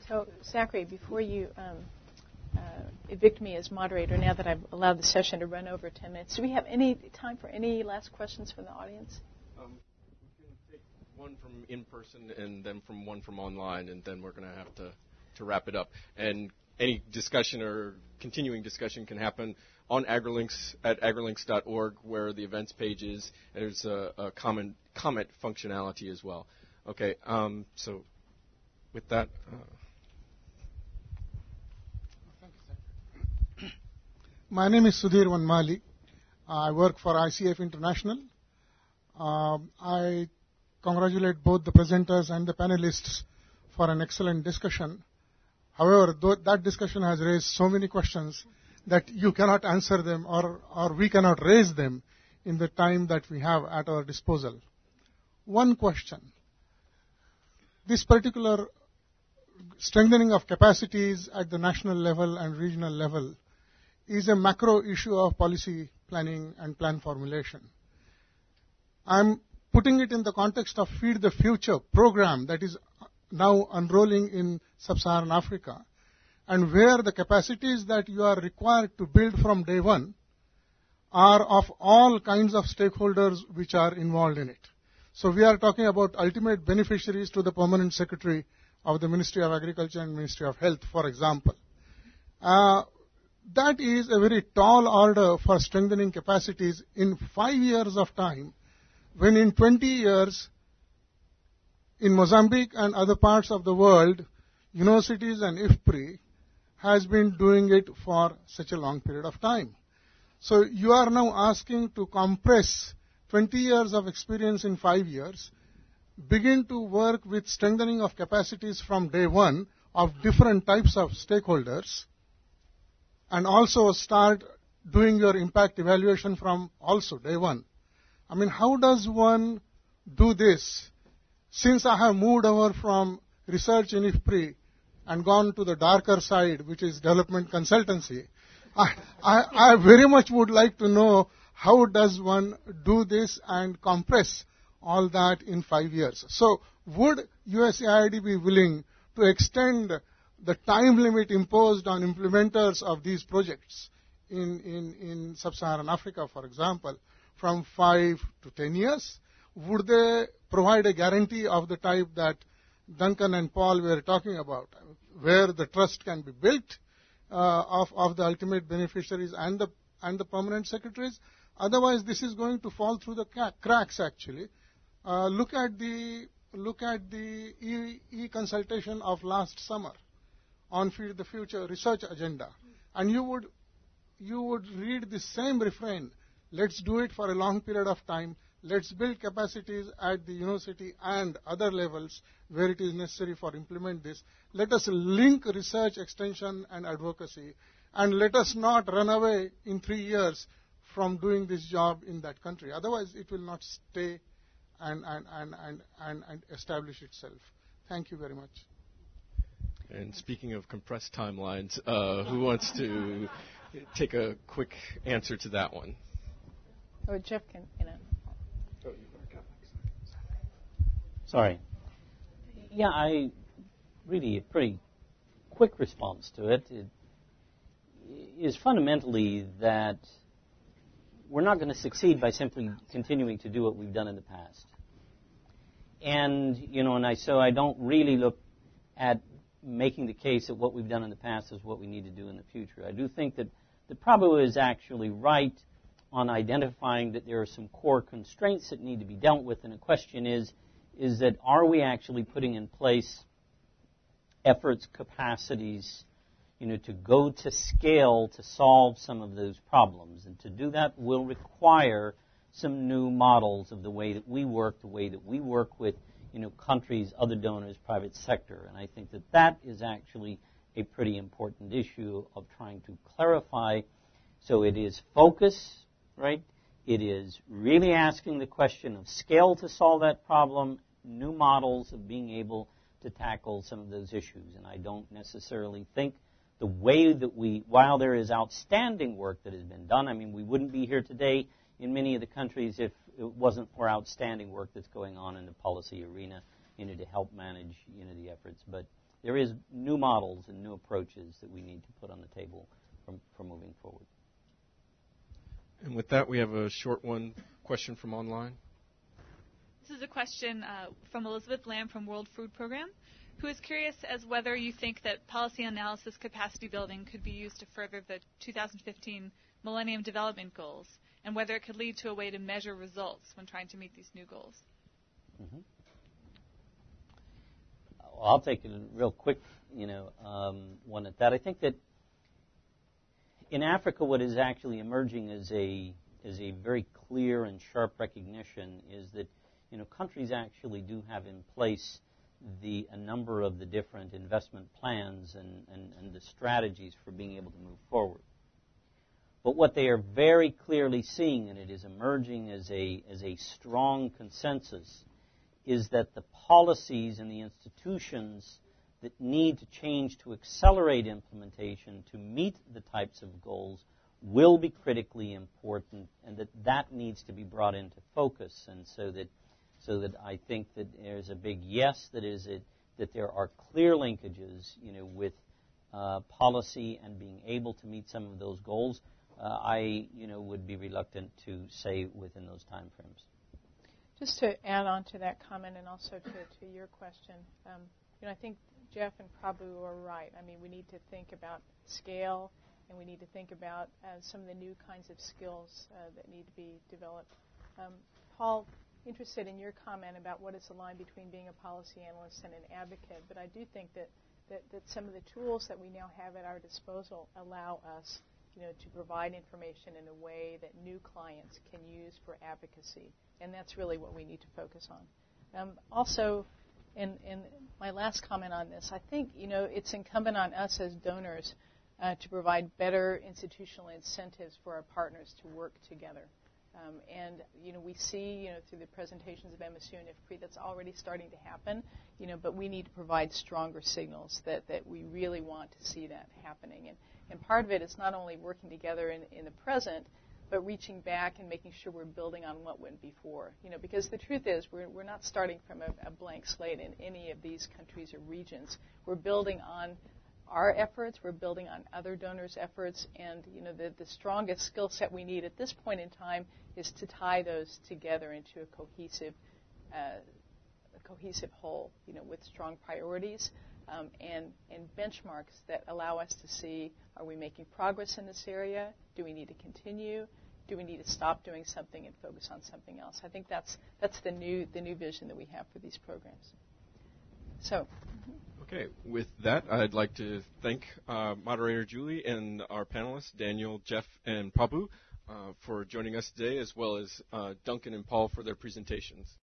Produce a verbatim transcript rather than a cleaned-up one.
So, Zachary, before you um, uh, evict me as moderator, now that I've allowed the session to run over ten minutes, do we have any time for any last questions from the audience? Um, we can take one from in person and then from one from online, and then we're going to have to, to wrap it up. And any discussion or continuing discussion can happen on AgriLinks at agrilinks dot org, where the events page is. And there's a, a comment, comment functionality as well. Okay, um, so with that. Uh, My name is Sudhir Vanmali. I work for I C F International. Um, I congratulate both the presenters and the panelists for an excellent discussion. However, that discussion has raised so many questions that you cannot answer them or, or we cannot raise them in the time that we have at our disposal. One question. This particular strengthening of capacities at the national level and regional level is a macro issue of policy planning and plan formulation. I'm putting it in the context of Feed the Future program that is now unrolling in sub-Saharan Africa, and where the capacities that you are required to build from day one are of all kinds of stakeholders which are involved in it. So we are talking about ultimate beneficiaries to the permanent secretary of the Ministry of Agriculture and Ministry of Health, for example. Uh, that is a very tall order for strengthening capacities in five years of time, when in twenty years, in Mozambique and other parts of the world, universities and I F P R I has been doing it for such a long period of time. So you are now asking to compress twenty years of experience in five years, begin to work with strengthening of capacities from day one of different types of stakeholders, and also start doing your impact evaluation from also day one. I mean, how does one do this? Since I have moved over from research in I F P R I and gone to the darker side, which is development consultancy, I, I, I very much would like to know how does one do this and compress all that in five years. So would U S A I D be willing to extend the time limit imposed on implementers of these projects in, in, in sub-Saharan Africa, for example, from five to ten years? Would they provide a guarantee of the type that Duncan and Paul were talking about, where the trust can be built uh, of, of the ultimate beneficiaries and the, and the permanent secretaries? Otherwise, this is going to fall through the cracks, actually. Uh, look at the, look at the e, e-consultation of last summer on Feed the Future research agenda. And you would, you would read the same refrain. Let's do it for a long period of time. Let's build capacities at the university and other levels where it is necessary for implement this. Let us link research, extension, and advocacy. And let us not run away in three years from doing this job in that country. Otherwise, it will not stay and, and, and, and, and, and establish itself. Thank you very much. And speaking of compressed timelines, uh, who wants to take a quick answer to that one? Oh, Jeff can, you know. Sorry. Yeah, I really a pretty quick response to it. It is fundamentally that we're not going to succeed by simply continuing to do what we've done in the past. And, you know, and I, so I don't really look at making the case that what we've done in the past is what we need to do in the future. I do think that the Prabhu is actually right on identifying that there are some core constraints that need to be dealt with, and the question is, is that are we actually putting in place efforts, capacities, you know, to go to scale to solve some of those problems. And to do that will require some new models of the way that we work, the way that we work with, you know, countries, other donors, private sector. And I think that that is actually a pretty important issue of trying to clarify. So it is focus, right? It is really asking the question of scale to solve that problem, new models of being able to tackle some of those issues. And I don't necessarily think the way that we, while there is outstanding work that has been done, I mean, we wouldn't be here today in many of the countries if it wasn't for outstanding work that's going on in the policy arena, you know, to help manage, you know, the efforts. But there is new models and new approaches that we need to put on the table for, for moving forward. And with that, we have a short one question from online. This is a question uh, from Elizabeth Lamb from World Food Program, who is curious as whether you think that policy analysis capacity building could be used to further the two thousand fifteen Millennium Development Goals, and whether it could lead to a way to measure results when trying to meet these new goals. Mm-hmm. Well, I'll take a real quick, you know, um, one at that. I think that in Africa, what is actually emerging as a is a very clear and sharp recognition is that, you know, countries actually do have in place the a number of the different investment plans and, and, and the strategies for being able to move forward. But what they are very clearly seeing, and it is emerging as a as a strong consensus, is that the policies and the institutions that need to change to accelerate implementation to meet the types of goals will be critically important, and that that needs to be brought into focus. And so that so that I think that there's a big yes, that is it, that there are clear linkages, you know, with uh, policy and being able to meet some of those goals. Uh, I, you know, would be reluctant to say within those time frames. Just to add on to that comment and also to, to your question, um, you know, I think Jeff and Prabhu are right. I mean, we need to think about scale, and we need to think about uh, some of the new kinds of skills uh, that need to be developed. Um, Paul, interested in your comment about what is the line between being a policy analyst and an advocate, but I do think that, that, that some of the tools that we now have at our disposal allow us, you know, to provide information in a way that new clients can use for advocacy, and that's really what we need to focus on. Um, also, in, in my last comment on this, I think, you know, it's incumbent on us as donors uh, to provide better institutional incentives for our partners to work together. Um, and, you know, we see, you know, through the presentations of M S U and I F P R I that's already starting to happen, you know, but we need to provide stronger signals that, that we really want to see that happening. And, and part of it is not only working together in, in the present, but reaching back and making sure we're building on what went before. You know, because the truth is we're, we're not starting from a, a blank slate in any of these countries or regions. We're building on our efforts, we're building on other donors' efforts, and, you know, the, the strongest skill set we need at this point in time is to tie those together into a cohesive, uh, a cohesive whole, you know, with strong priorities um, and, and benchmarks that allow us to see, are we making progress in this area? Do we need to continue? Do we need to stop doing something and focus on something else? I think that's that's the new the new vision that we have for these programs. So. Okay, with that, I'd like to thank uh, Moderator Julie and our panelists, Daniel, Jeff, and Prabhu, uh, for joining us today, as well as uh, Duncan and Paul for their presentations.